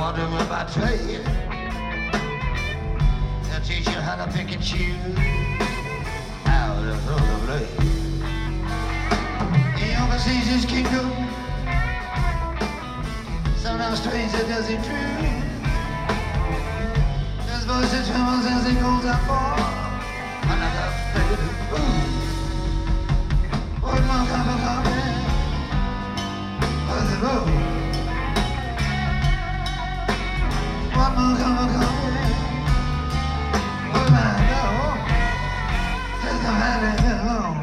taught him about trade. They'll teach you how to pick and choose, how to throw the blade. He oversees his kingdom, sometimes strange that does intrude. His voice that trembles as he calls out for another plate. One more cup of coffee for the road. One more cup of coffee for my dog. Take a hand alone.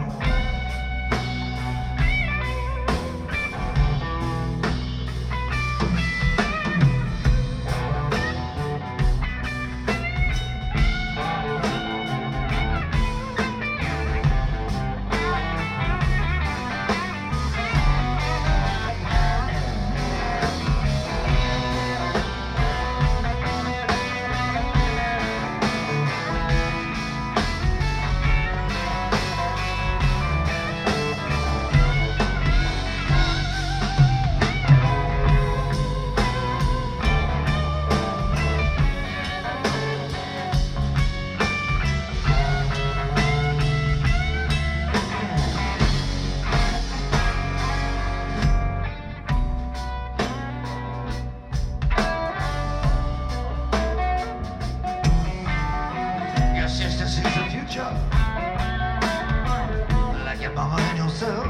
Like your mama and yourself,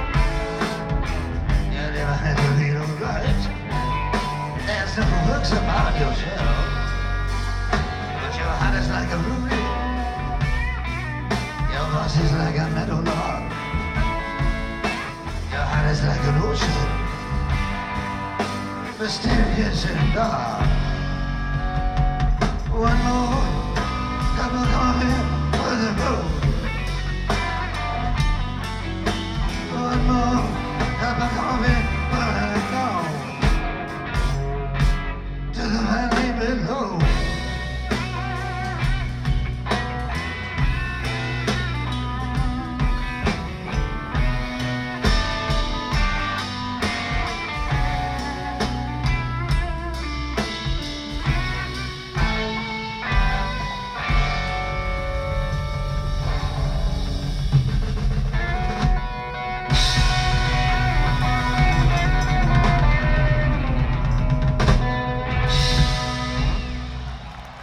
you never had to lead on right. There's simple hooks about your shell, but your heart is like a ruby. Your voice is like a meadow log. Your heart is like an ocean, mysterious and dark. One more cup of coffee.